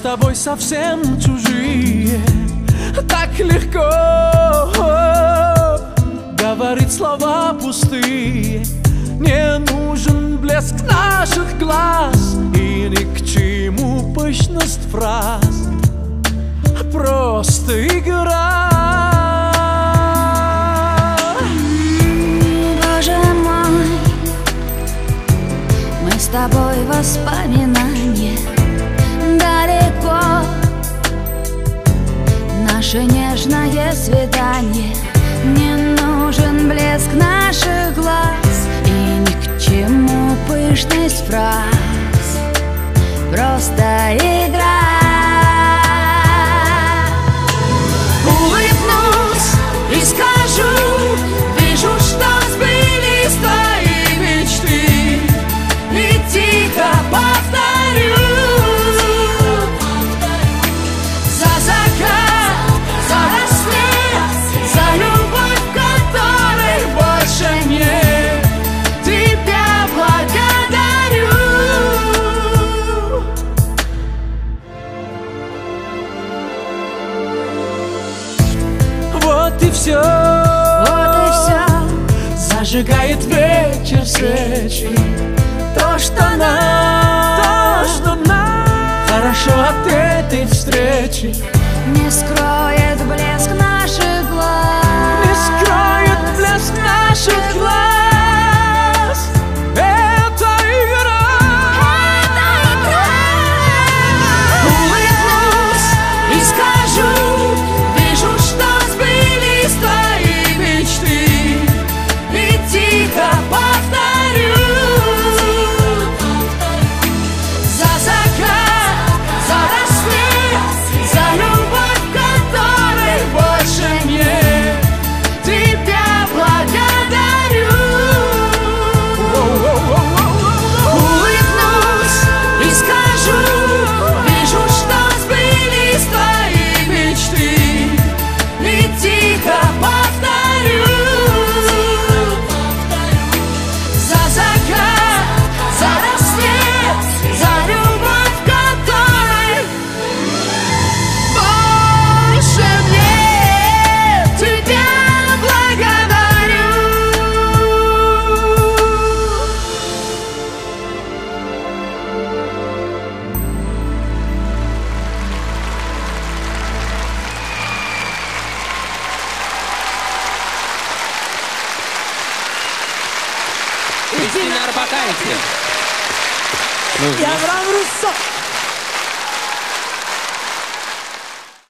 тобой совсем чужие. Так легко говорить слова пустые. Не нужен блеск наших глаз и ни к чему пышность фраз. Просто игра. Боже мой, мы с тобой воспоминания далеко. Наше нежное свидание. Не нужен блеск наших глаз и ни к чему пышность фраз. Просто игра. Улыбнусь и скажу: вижу, что сбылись твои мечты. И тихо повторю: за закат, за рассвет, за любовь, которой больше нет, тебя благодарю. Вот и все, Вот и все. зажигает вечер свечи. То, что нам хорошо от этой встречи. Не скроет блеск наших глаз. Не скроет блеск наших глаз. Это игра. Улыбнусь и скажу: вижу, что сбылись твои мечты. И тихо повторю: за закат, за рассвет, за любовь, которой больше нет, тебя благодарю. Улыбнусь и скажу: вижу, что сбылись твои мечты. И тихо повторю: за закат, за рассвет, за любовь, которой больше нет, тебя благодарю. Кристина Орбакайте. И Авраам Руссо.